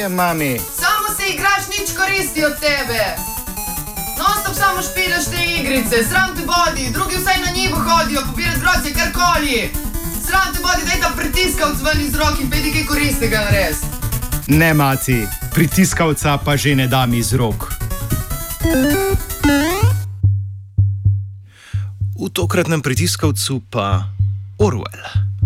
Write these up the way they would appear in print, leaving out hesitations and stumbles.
čujem, mami. Samo se igraš, nič koristi od tebe. Non-stop samo špilaš te igrice, sram te bodi, drugi vsaj na njivo hodijo, pobirat grozdje, karkoli. Sram te bodi, daj ta pritiskavc ven iz rok in pedi kaj koristega nares. Ne, mati, pritiskavca pa že ne dam iz rok. V tokratnem pritiskavcu pa Orwell.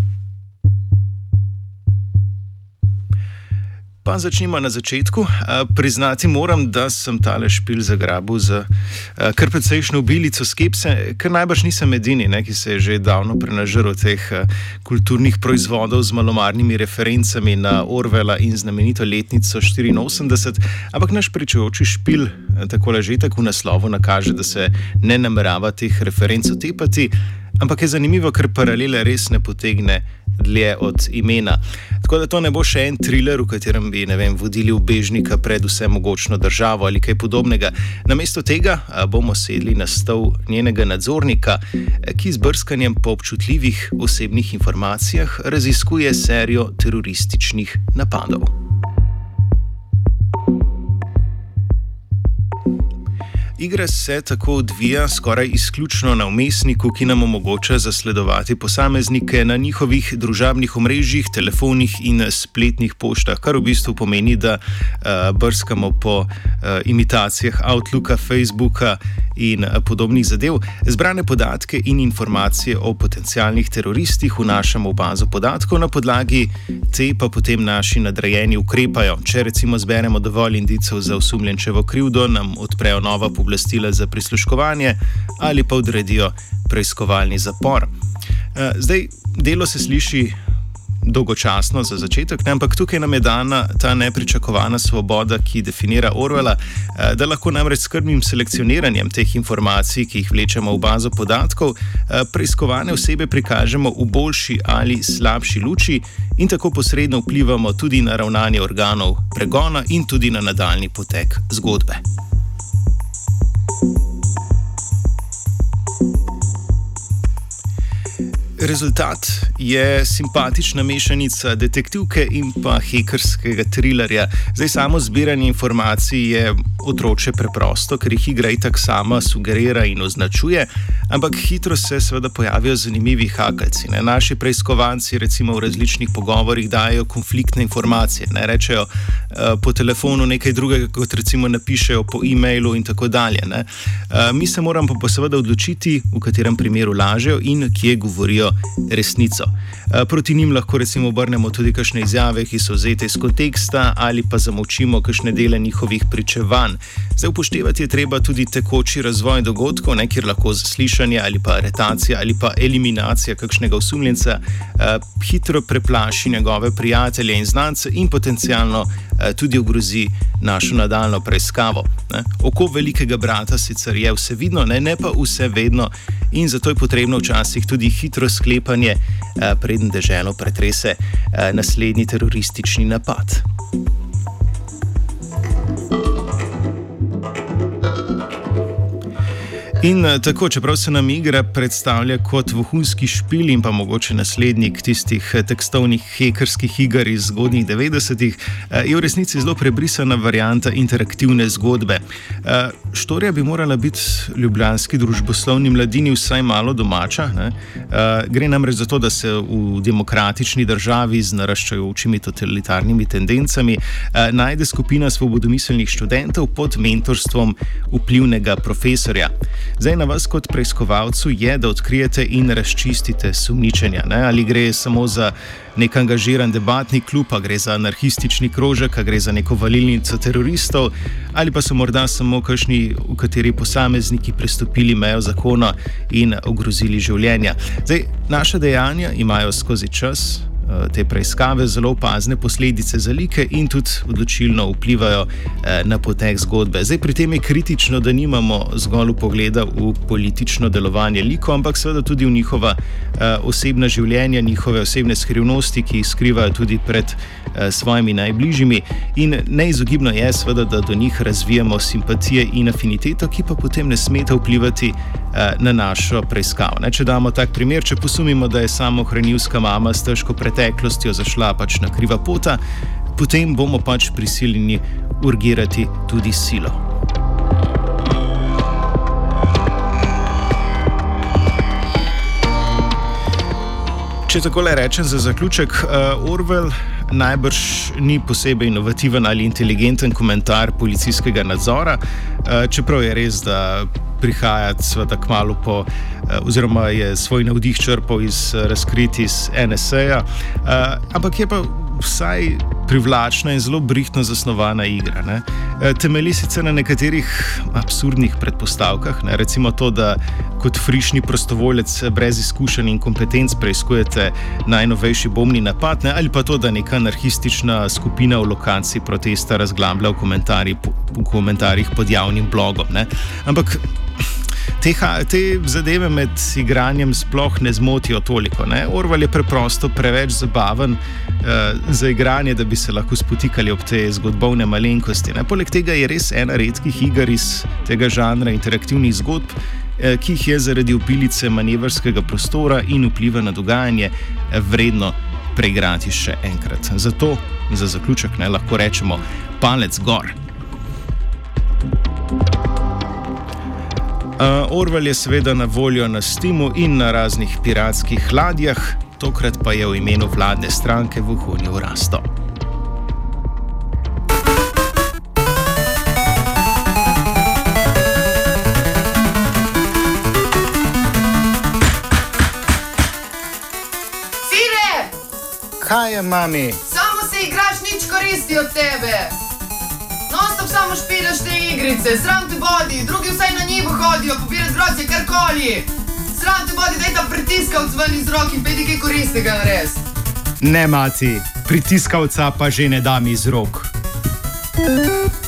Pa začnimo na začetku. Priznati moram, da sem tale špil zagrabil za kar precejšno obilico skepse, ker najbrž nisem edini, ki se je že davno prenažrl teh kulturnih proizvodov z malomarnimi referencami na Orwella in znamenito letnico 84, ampak naš pričujoči špil takole že tako v naslovu nakaže, da se ne namerava teh referenc otepati, ampak je zanimivo, ker paralele res ne potegne dlje od imena. Tako da to ne bo še en thriller, v katerem bi, vodili ubežnika pred vse mogočno državo ali kaj podobnega. Namesto tega bomo sedli na stol njenega nadzornika, ki z brskanjem po občutljivih osebnih informacijah raziskuje serijo terorističnih napadov. Igra se tako odvija skoraj izključno na vmesniku, ki nam omogoča zasledovati posameznike na njihovih družabnih omrežjih, telefonih in spletnih poštah, kar v bistvu pomeni, da brskamo po imitacijah Outlooka, Facebooka in podobnih zadev. Zbrane podatke in informacije o potencialnih teroristih vnašamo v bazo podatkov, na podlagi te pa potem naši nadrejeni ukrepajo. Če recimo zberemo dovolj indicov za osumljenčevo krivdo, nam odprejo nova pooblastila za prisluškovanje ali pa odredijo preiskovalni zapor. Zdaj, delo se sliši dolgočasno za začetek, ampak tukaj nam je dana ta nepričakovana svoboda, ki definira Orwella, da lahko namreč s skrbnim selekcioniranjem teh informacij, ki jih vlečemo v bazo podatkov, preiskovane osebe prikažemo v boljši ali slabši luči in tako posredno vplivamo tudi na ravnanje organov pregona in tudi na nadaljnji potek zgodbe. Rezultat je simpatična mešanica detektivke in pa hekerskega trilerja. Zdaj, samo zbiranje informacij je otroče preprosto, ker jih igra itak sama sugerira in označuje, ampak hitro se seveda pojavijo zanimivi hakeljci. Naši preiskovanci recimo v različnih pogovorih dajo konfliktne informacije. Rečejo po telefonu nekaj drugega, kot recimo napišejo po e-mailu in tako dalje. Mi se moramo pa seveda odločiti, v katerem primeru lažejo in kje govorijo resnico. Proti njim lahko recimo obrnemo tudi kakšne izjave, ki so vzete iz konteksta, ali pa zamolčimo kakšne dele njihovih pričevanj. Zdaj, upoštevati je treba tudi tekoči razvoj dogodkov, kjer lahko zaslišanje ali pa aretacija ali pa eliminacija kakšnega osumljenca hitro preplaši njegove prijatelje in znance in potencialno tudi ogrozi našo nadaljno preiskavo. Oko velikega brata sicer je vsevidno, ne pa vse vedno, in zato je potrebno včasih tudi hitro sklepanje, preden deželo pretrese naslednji teroristični napad. In tako, čeprav se nam igra predstavlja kot vohunski špil in pa mogoče naslednik tistih tekstovnih hekerskih iger iz zgodnjih 90-ih, je v resnici zelo prebrisana varianta interaktivne zgodbe. Štorija bi morala biti ljubljanski družboslovni mladini vsaj malo domača. Gre namreč za to, da se v demokratični državi z naraščajočimi totalitarnimi tendencami najde skupina svobodomiselnih študentov pod mentorstvom vplivnega profesorja. Zdaj, na vas kot preiskovalcu je, da odkrijete in razčistite sumničenja. Ali gre samo za nek angažiran debatni klub, a gre za anarhistični krožek, a gre za neko valilnico teroristov, ali pa so morda samo kakšni, v kateri posamezniki prestopili mejo zakona in ogrozili življenja. Zdaj, naša dejanja imajo skozi čas te preiskave zelo opazne posledice za like in tudi odločilno vplivajo na potek zgodbe. Zdaj, pri tem je kritično, da nimamo zgolj vpogleda v politično delovanje likov, ampak seveda tudi v njihova osebna življenja, njihove osebne skrivnosti, ki jih skrivajo tudi pred svojimi najbližjimi, in neizogibno je seveda, da do njih razvijamo simpatije in afiniteto, ki pa potem ne smeta vplivati na našo preiskavo. Če damo tak primer, če posumimo, da je samohranilska mama s težko preteklostjo zašla pač na kriva pota, potem bomo pač prisiljeni urgirati tudi silo. Če takole rečem za zaključek, Orwell najbrž ni posebej inovativen ali inteligenten komentar policijskega nadzora, čeprav je res, da prihaja seveda kmalu po, oziroma je svoj navdih črpal iz razkritij iz NSA, ampak je pa vsaj privlačna in zelo brihtno zasnovana igra. Ne? Temelji sicer na nekaterih absurdnih predpostavkah, ne? Recimo to, da kot frišni prostovoljec brez izkušenj in kompetenc preiskujete najnovejši bombni napad, ne? Ali pa to, da neka anarhistična skupina v lokaciji protesta razglamblja v komentarjih pod javnim blogom. Ne? Ampak te zadeve med igranjem sploh ne zmotijo toliko. Ne? Orwell je preprosto preveč zabaven za igranje, da bi se lahko spotikali ob te zgodbovne malenkosti. Ne? Poleg tega je res ena redkih iger iz tega žanra interaktivnih zgodb, ki jih je zaradi obilice manevrskega prostora in vpliva na dogajanje vredno preigrati še enkrat. Zato za zaključek lahko rečemo palec gor. Orwell je seveda na voljo na Steamu in na raznih piratskih ladjah, tokrat pa je v imenu vladne stranke vohunil Rasto. Sine! Kaj je, mami? Samo se igraš, nič koristi od tebe. Non-stop samo špilaš te igrice, sram te bodi, drugi vsaj na njivo hodijo, pobirat grozdje, karkoli. Sram te bodi, daj ta pritiskavc ven iz roki in pedi kaj koristnega nares. Ne, mati, pritiskavca pa že ne dam iz rok.